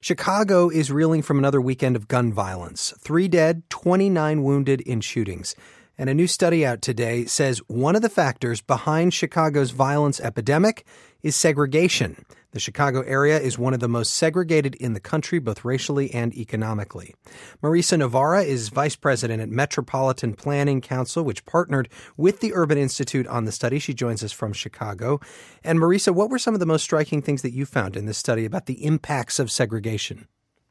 Chicago is reeling from another weekend of gun violence. 3 dead, 29 wounded in shootings. And a new study out today says one of the factors behind Chicago's violence epidemic is segregation. The Chicago area is one of the most segregated in the country, both racially and economically. Marisa Navarra is vice president at Metropolitan Planning Council, which partnered with the Urban Institute on the study. She joins us from Chicago. And Marisa, what were some of the most striking things that you found in this study about the impacts of segregation?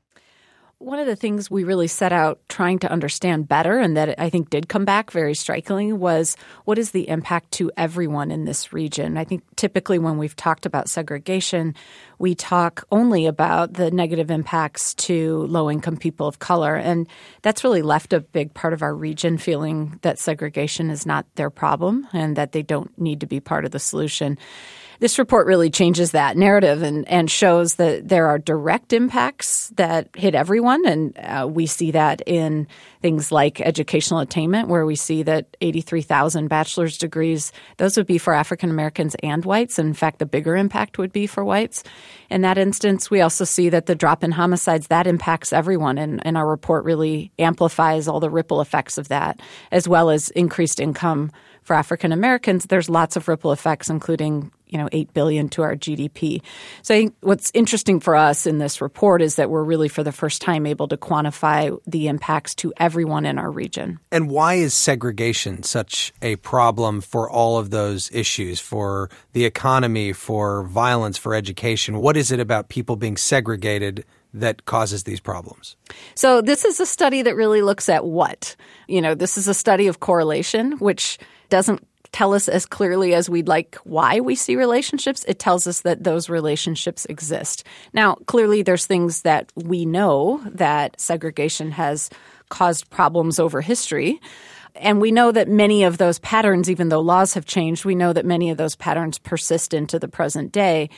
One of the things we really set out trying to understand better, and that I think did come back very strikingly, was what is the impact to everyone in this region? I think typically when we've talked about segregation, we talk only about the negative impacts to low-income people of color. And that's really left a big part of our region feeling that segregation is not their problem and that they don't need to be part of the solution. This report really changes that narrative and shows that there are direct impacts that hit everyone. And we see that in things like educational attainment, where we see that 83,000 bachelor's degrees, those would be for African Americans and whites. In fact, the bigger impact would be for whites. In that instance, we also see that the drop in homicides, that impacts everyone. And our report really amplifies all the ripple effects of that, as well as increased income for African Americans. There's lots of ripple effects, including $8 billion to our GDP. So I think what's interesting for us in this report is that we're really for the first time able to quantify the impacts to everyone in our region. And why is segregation such a problem for all of those issues, for the economy, for violence, for education? What is it about people being segregated that causes these problems? So this is a study that really looks at what? This is a study of correlation, which doesn't tell us as clearly as we'd like why we see relationships. It tells us that those relationships exist. Now, clearly there's things that we know that segregation has caused problems over history. And we know that many of those patterns, even though laws have changed, we know that many of those patterns persist into the present day.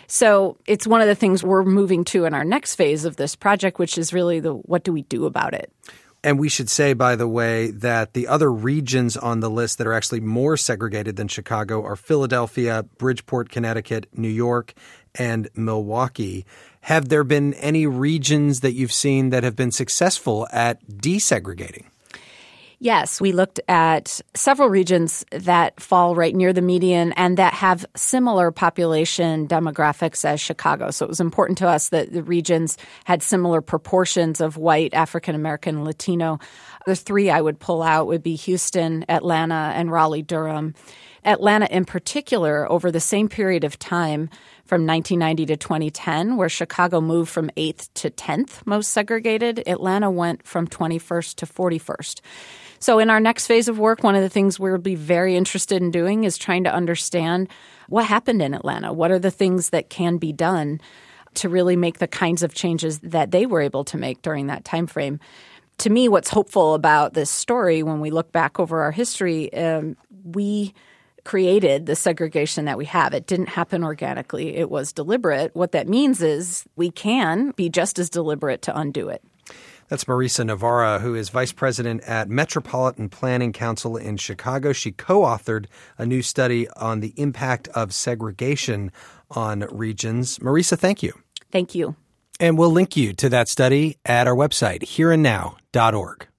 So it's one of the things we're moving to in our next phase of this project, which is really what do we do about it? And we should say, by the way, that the other regions on the list that are actually more segregated than Chicago are Philadelphia, Bridgeport, Connecticut, New York, and Milwaukee. Have there been any regions that you've seen that have been successful at desegregating? Yes, we looked at several regions that fall right near the median and that have similar population demographics as Chicago. So it was important to us that the regions had similar proportions of white, African American, Latino. The three I would pull out would be Houston, Atlanta, and Raleigh-Durham. Atlanta in particular, over the same period of time from 1990 to 2010, where Chicago moved from 8th to 10th most segregated, Atlanta went from 21st to 41st. So in our next phase of work, one of the things we'll be very interested in doing is trying to understand what happened in Atlanta. What are the things that can be done to really make the kinds of changes that they were able to make during that time frame? To me, what's hopeful about this story, when we look back over our history, we created the segregation that we have. It didn't happen organically. It was deliberate. What that means is we can be just as deliberate to undo it. That's Marisa Navarra, who is vice president at Metropolitan Planning Council in Chicago. She co-authored a new study on the impact of segregation on regions. Marisa, thank you. Thank you. And we'll link you to that study at our website, hereandnow.org.